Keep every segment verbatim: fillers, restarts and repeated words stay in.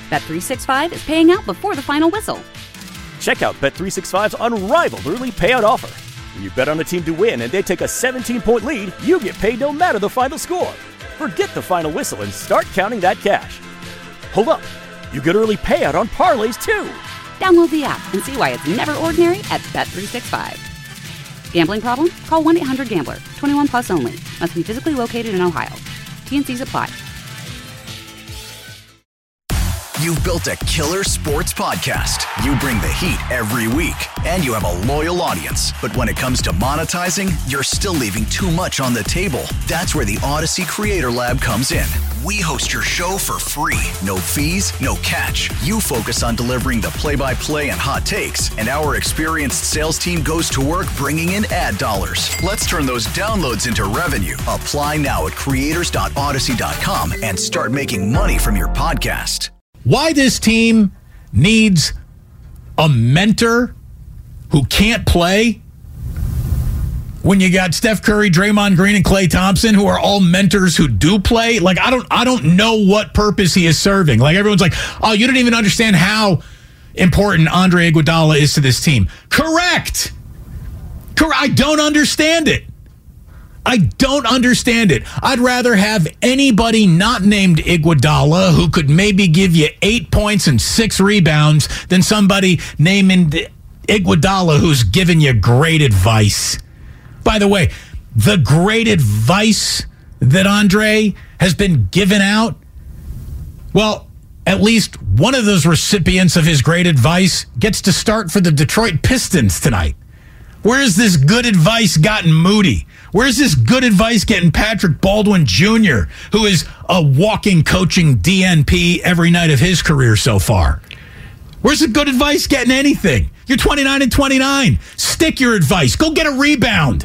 Bet three sixty-five is paying out before the final whistle. Check out Bet three sixty-five's unrivaled early payout offer. When you bet on a team to win and they take a seventeen-point lead, you get paid no matter the final score. Forget the final whistle and start counting that cash. Hold up. You get early payout on parlays, too. Download the app and see why it's never ordinary at Bet three sixty-five. Gambling problem? Call one eight hundred gambler. twenty-one plus only. Must be physically located in Ohio. T N Cs apply. You've built a killer sports podcast. You bring the heat every week, and you have a loyal audience. But when it comes to monetizing, you're still leaving too much on the table. That's where the Odyssey Creator Lab comes in. We host your show for free. No fees, no catch. You focus on delivering the play-by-play and hot takes, and our experienced sales team goes to work bringing in ad dollars. Let's turn those downloads into revenue. Apply now at creators dot odyssey dot com and start making money from your podcast. Why this team needs a mentor who can't play when you got Steph Curry, Draymond Green, and Klay Thompson, who are all mentors who do play. Like, I don't I don't know what purpose he is serving. Like, everyone's like, oh, you don't even understand how important Andre Iguodala is to this team. Correct. Correct. I don't understand it. I don't understand it. I'd rather have anybody not named Iguodala who could maybe give you eight points and six rebounds than somebody named Iguodala who's giving you great advice. By the way, the great advice that Andre has been given out, well, at least one of those recipients of his great advice gets to start for the Detroit Pistons tonight. Where's this good advice gotten Moody? Where's this good advice getting Patrick Baldwin Junior, who is a walking coaching D N P every night of his career so far? Where's the good advice getting anything? You're twenty-nine and twenty-nine. Stick your advice. Go get a rebound.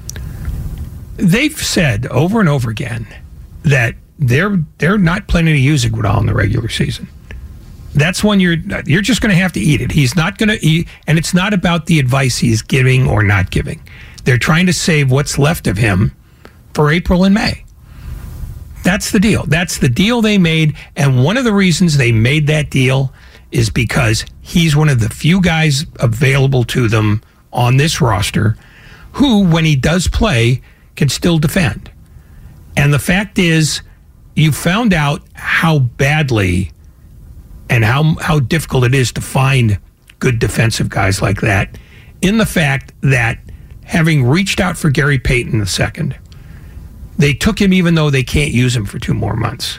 They've said over and over again that they're they're not planning to use Iguodala in the regular season. That's when you're you're just going to have to eat it. He's not going to eat, and it's not about the advice he's giving or not giving. They're trying to save what's left of him for April and May. That's the deal. That's the deal they made, and one of the reasons they made that deal is because he's one of the few guys available to them on this roster who, when he does play, can still defend. And the fact is, you found out how badly and how how difficult it is to find good defensive guys like that in the fact that having reached out for Gary Payton the second, they took him even though they can't use him for two more months.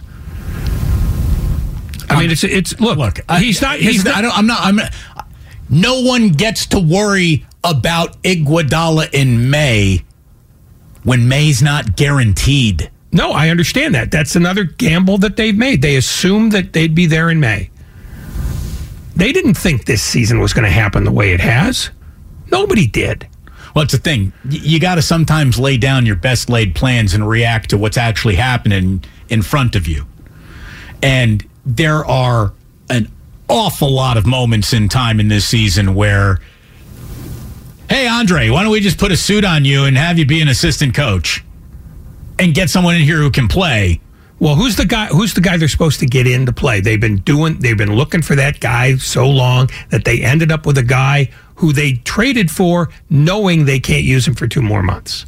I mean, it's it's look, look. He's not. He's not. I don't, I'm not. I'm not. No one gets to worry about Iguodala in May when May's not guaranteed. No, I understand that. That's another gamble that they've made. They assumed that they'd be there in May. They didn't think this season was going to happen the way it has. Nobody did. Well, it's the thing. You got to sometimes lay down your best laid plans and react to what's actually happening in front of you. And there are an awful lot of moments in time in this season where, hey, Andre, why don't we just put a suit on you and have you be an assistant coach and get someone in here who can play? Well, who's the guy? Who's the guy they're supposed to get in to play? They've been doing. They've been looking for that guy so long that they ended up with a guy who they traded for, knowing they can't use him for two more months.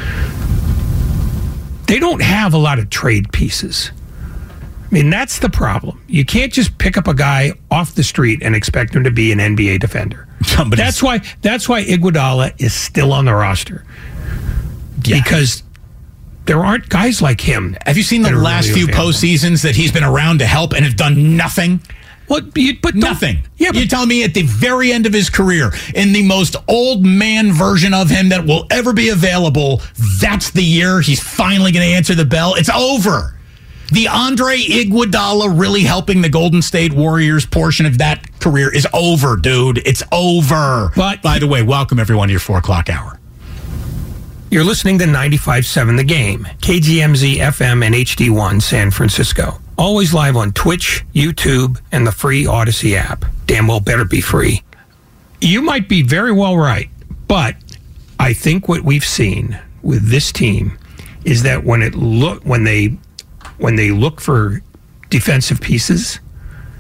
They don't have a lot of trade pieces. I mean, that's the problem. You can't just pick up a guy off the street and expect him to be an N B A defender. Somebody's... That's why. That's why Iguodala is still on the roster. Yeah. Because there aren't guys like him. Have you seen the last really few available. postseasons that he's been around to help and have done nothing? Well, but nothing. Yeah, but, you're telling me at the very end of his career, in the most old man version of him that will ever be available, that's the year he's finally going to answer the bell? It's over. The Andre Iguodala really helping the Golden State Warriors portion of that career is over, dude. It's over. But by the way, welcome everyone to your four o'clock hour. You're listening to ninety-five point seven The Game, K G M Z F M and H D one San Francisco. Always live on Twitch, YouTube, and the free Odyssey app. Damn well better be free. You might be very well right, but I think what we've seen with this team is that when it look when they when they look for defensive pieces,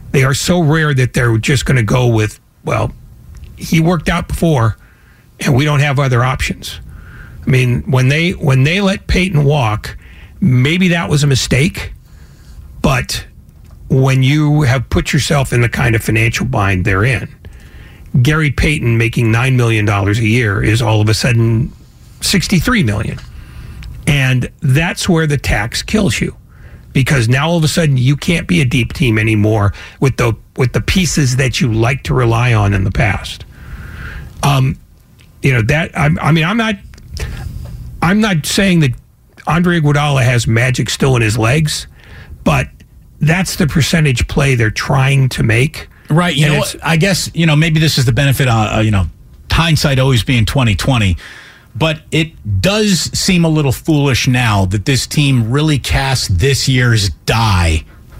They are so rare that they're just going to go with, well, he worked out before, and we don't have other options. I mean, when they when they let Peyton walk, maybe that was a mistake, but when you have put yourself in the kind of financial bind they're in, Gary Payton making nine million dollars a year is all of a sudden sixty-three million dollars. And that's where the tax kills you. Because now all of a sudden you can't be a deep team anymore with the with the pieces that you like to rely on in the past. Um, you know that I, I mean I'm not I'm not saying that Andre Iguodala has magic still in his legs, but that's the percentage play they're trying to make. Right. You and know, I guess you know maybe this is the benefit. Uh, you know, hindsight always being twenty twenty. But it does seem a little foolish now that this team really cast this year's die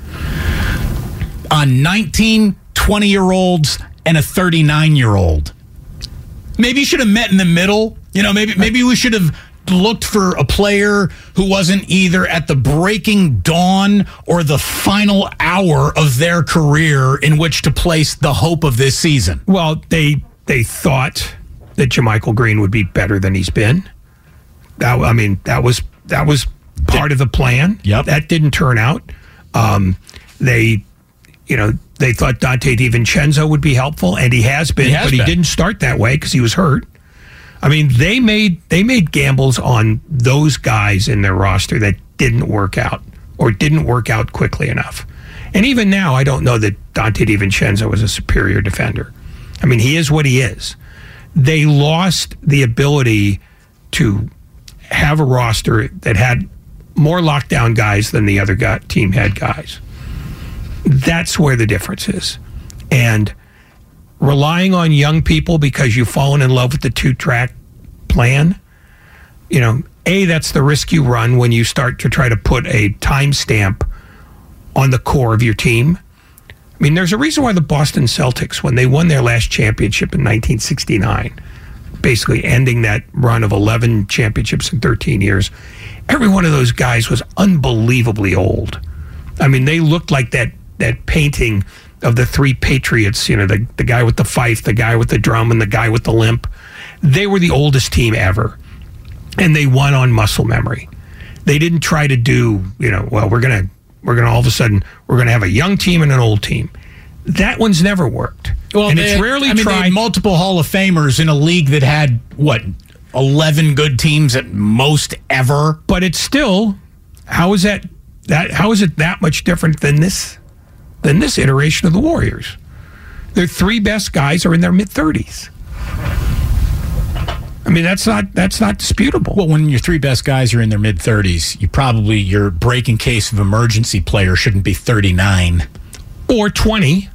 on nineteen, twenty-year-olds and a thirty-nine-year-old. Maybe you should have met in the middle. You know, maybe maybe we should have looked for a player who wasn't either at the breaking dawn or the final hour of their career in which to place the hope of this season. Well, they they thought that JaMychal Green would be better than he's been. That I mean, that was that was part of the plan. Yep. That didn't turn out. Um, they, you know, they thought Dante DiVincenzo would be helpful, and he has been, he has but he been. didn't start that way because he was hurt. I mean, they made they made gambles on those guys in their roster that didn't work out or didn't work out quickly enough. And even now, I don't know that Dante DiVincenzo is a superior defender. I mean, he is what he is. They lost the ability to have a roster that had more lockdown guys than the other guy, team had guys. That's where the difference is. And relying on young people because you've fallen in love with the two-track plan, you know, A, that's the risk you run when you start to try to put a timestamp on the core of your team. I mean, there's a reason why the Boston Celtics, when they won their last championship in nineteen sixty-nine, basically ending that run of eleven championships in thirteen years, every one of those guys was unbelievably old. I mean, they looked like that that painting of the three patriots, you know, the, the guy with the fife, the guy with the drum, and the guy with the limp. They were the oldest team ever, and they won on muscle memory. They didn't try to do, you know, well, we're going to We're going to all of a sudden, we're going to have a young team and an old team. That one's never worked. Well, and they, it's rarely I mean, tried. they had multiple Hall of Famers in a league that had, what, eleven good teams at most ever? But it's still, how is that, that, how is it that much different than this, than this iteration of the Warriors? Their three best guys are in their mid-thirties. I mean, that's not that's not disputable. Well, when your three best guys are in their mid-thirties, you probably, your break in case of emergency player shouldn't be thirty-nine. Or twenty.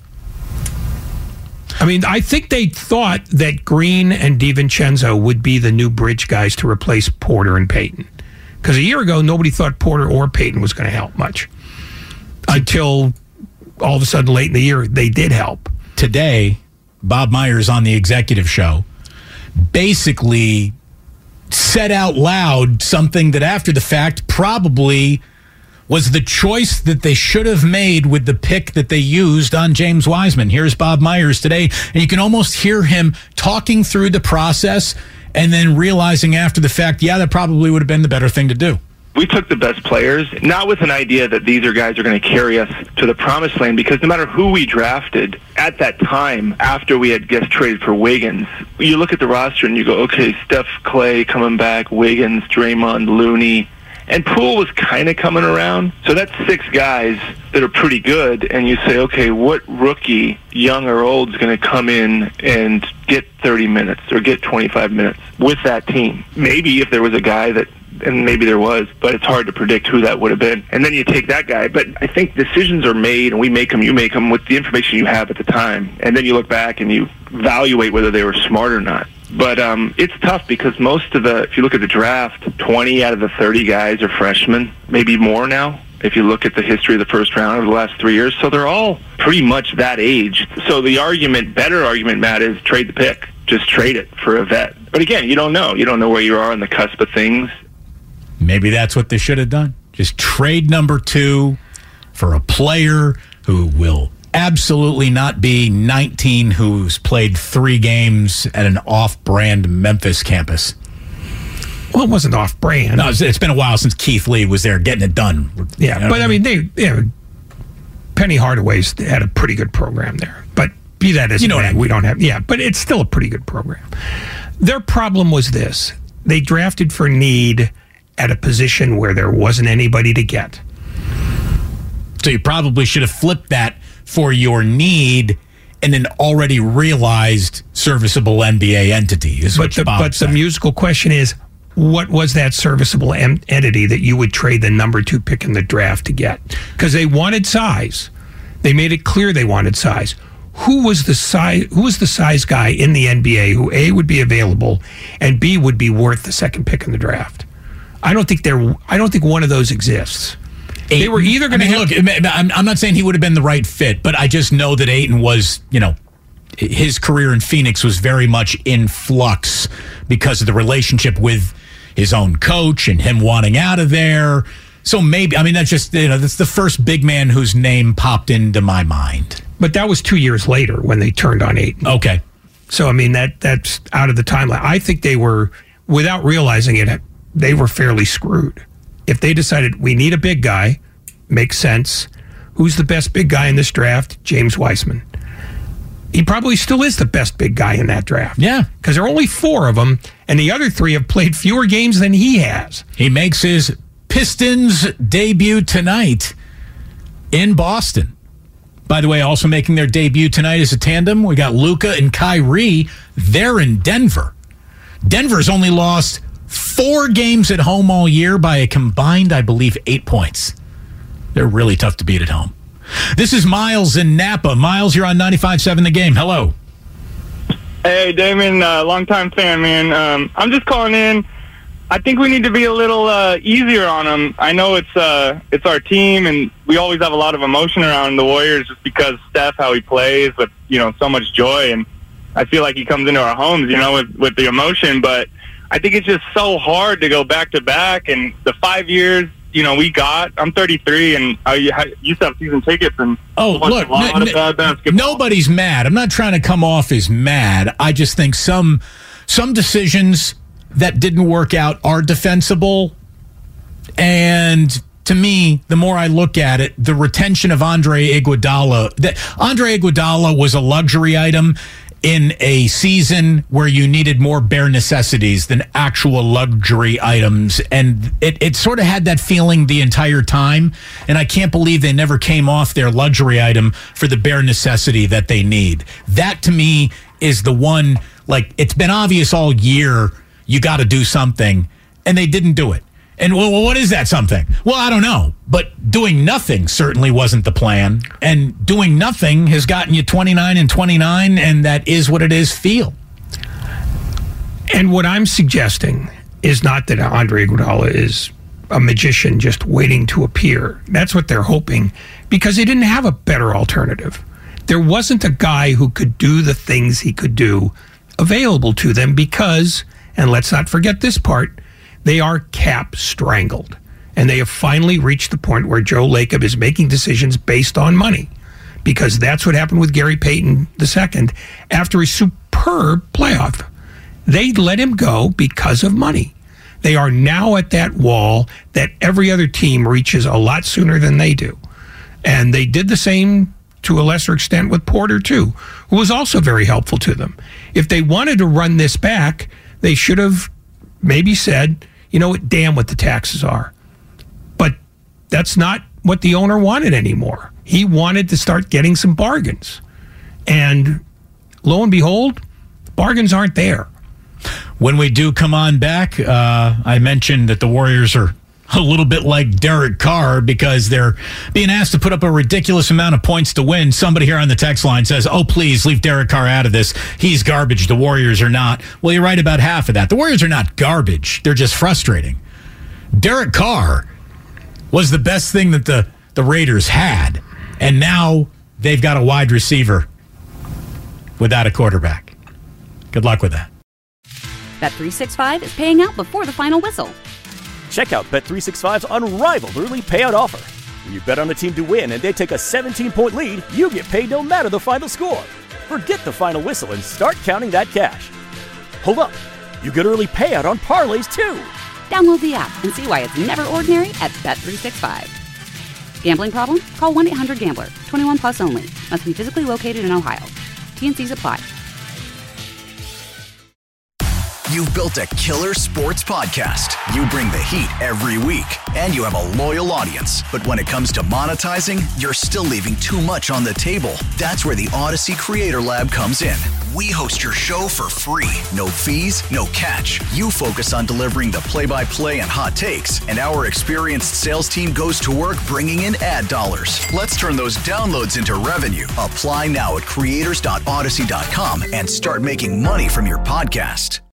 I mean, I think they thought that Green and DiVincenzo would be the new bridge guys to replace Porter and Payton. Because a year ago, nobody thought Porter or Payton was going to help much. Until all of a sudden, late in the year, they did help. Today, Bob Myers on the executive show basically said out loud something that after the fact probably was the choice that they should have made with the pick that they used on James Wiseman. Here's Bob Myers today, and you can almost hear him talking through the process and then realizing after the fact, yeah, that probably would have been the better thing to do. We took the best players, not with an idea that these are guys are going to carry us to the promised land, because no matter who we drafted at that time, after we had just traded for Wiggins, you look at the roster and you go, okay, Steph, Clay coming back, Wiggins, Draymond, Looney, and Poole was kind of coming around. So that's six guys that are pretty good, and you say, okay, what rookie, young or old, is going to come in and get thirty minutes or get twenty-five minutes with that team? Maybe if there was a guy that, and maybe there was, but it's hard to predict who that would have been. And then you take that guy. But I think decisions are made, and we make them, you make them with the information you have at the time. And then you look back and you evaluate whether they were smart or not. But um, it's tough because most of the, if you look at the draft, twenty out of the thirty guys are freshmen, maybe more now, if you look at the history of the first round over the last three years. So they're all pretty much that age. So the argument, better argument, Matt, is trade the pick. Just trade it for a vet. But again, you don't know. You don't know where you are on the cusp of things. Maybe that's what they should have done. Just trade number two for a player who will absolutely absolutely not be nineteen who's played three games at an off-brand Memphis campus. Well, it wasn't off-brand. No, it's, it's been a while since Keith Lee was there getting it done. Yeah, you know but I mean, they, yeah, Penny Hardaway's had a pretty good program there. But be that as you it know may, what I mean. we don't have. Yeah, but it's still a pretty good program. Their problem was this: they drafted for need at a position where there wasn't anybody to get. So you probably should have flipped that for your need and an already realized serviceable N B A entity. Is But what the, Bob but the said. musical question is, what was that serviceable em- entity that you would trade the number two pick in the draft to get? Because they wanted size. They made it clear they wanted size. Who was the size? Who was the size guy in the N B A who A would be available and B would be worth the second pick in the draft? I don't think there. I don't think one of those exists. They were either going to I mean, have. look, I'm, I'm not saying he would have been the right fit, but I just know that Ayton was, you know, his career in Phoenix was very much in flux because of the relationship with his own coach and him wanting out of there. So maybe, I mean, that's just, you know, that's the first big man whose name popped into my mind. But that was two years later when they turned on Ayton. Okay. So, I mean, that that's out of the timeline. I think they were, without realizing it, they were fairly screwed. If they decided we need a big guy, makes sense. Who's the best big guy in this draft? James Wiseman. He probably still is the best big guy in that draft. Yeah. Because there are only four of them, and the other three have played fewer games than he has. He makes his Pistons debut tonight in Boston. By the way, also making their debut tonight as a tandem, we got Luka and Kyrie. They're in Denver. Denver's only lost four games at home all year by a combined, I believe, eight points. They're really tough to beat at home. This is Miles in Napa. Miles, you're on ninety-five point seven The Game. Hello. Hey, Damon, uh, longtime fan, man. Um, I'm just calling in. I think we need to be a little uh, easier on them. I know it's uh, it's our team, and we always have a lot of emotion around the Warriors just because Steph, how he plays, with, you know, so much joy. And I feel like he comes into our homes, you know, with, with the emotion. But I think it's just so hard to go back to back, and the five years, you know, we got. I'm thirty-three, and I used to have season tickets. And oh, look, a lot n- of bad basketball. Nobody's mad. I'm not trying to come off as mad. I just think some some decisions that didn't work out are defensible. And to me, the more I look at it, the retention of Andre Iguodala, that Andre Iguodala was a luxury item in a season where you needed more bare necessities than actual luxury items. And it, it sort of had that feeling the entire time. And I can't believe they never came off their luxury item for the bare necessity that they need. That, to me, is the one, like, it's been obvious all year you got to do something, and they didn't do it. And, well, what is that something? Well, I don't know. But doing nothing certainly wasn't the plan. And doing nothing has gotten you twenty-nine and twenty-nine, and that is what it is feel. And what I'm suggesting is not that Andre Iguodala is a magician just waiting to appear. That's what they're hoping, because they didn't have a better alternative. There wasn't a guy who could do the things he could do available to them because, and let's not forget this part, they are cap strangled. And they have finally reached the point where Joe Lacob is making decisions based on money, because that's what happened with Gary Payton the second after a superb playoff. They let him go because of money. They are now at that wall that every other team reaches a lot sooner than they do. And they did the same to a lesser extent with Porter, too, who was also very helpful to them. If they wanted to run this back, they should have maybe said, you know what, damn what the taxes are. But that's not what the owner wanted anymore. He wanted to start getting some bargains. And lo and behold, bargains aren't there. When we do come on back, uh, I mentioned that the Warriors are a little bit like Derek Carr because they're being asked to put up a ridiculous amount of points to win. Somebody here on the text line says, oh, please leave Derek Carr out of this. He's garbage. The Warriors are not. Well, you're right about half of that. The Warriors are not garbage. They're just frustrating. Derek Carr was the best thing that the, the Raiders had. And now they've got a wide receiver without a quarterback. Good luck with that. Bet three sixty-five is paying out before the final whistle. Check out Bet three sixty-five's unrivaled early payout offer. When you bet on a team to win and they take a seventeen-point lead, you get paid no matter the final score. Forget the final whistle and start counting that cash. Hold up. You get early payout on parlays, too. Download the app and see why it's never ordinary at Bet three sixty-five. Gambling problem? Call one eight hundred gambler. twenty-one plus only. Must be physically located in Ohio. T N Cs apply. You've built a killer sports podcast. You bring the heat every week, and you have a loyal audience. But when it comes to monetizing, you're still leaving too much on the table. That's where the Odyssey Creator Lab comes in. We host your show for free. No fees, no catch. You focus on delivering the play-by-play and hot takes, and our experienced sales team goes to work bringing in ad dollars. Let's turn those downloads into revenue. Apply now at creators dot odyssey dot com and start making money from your podcast.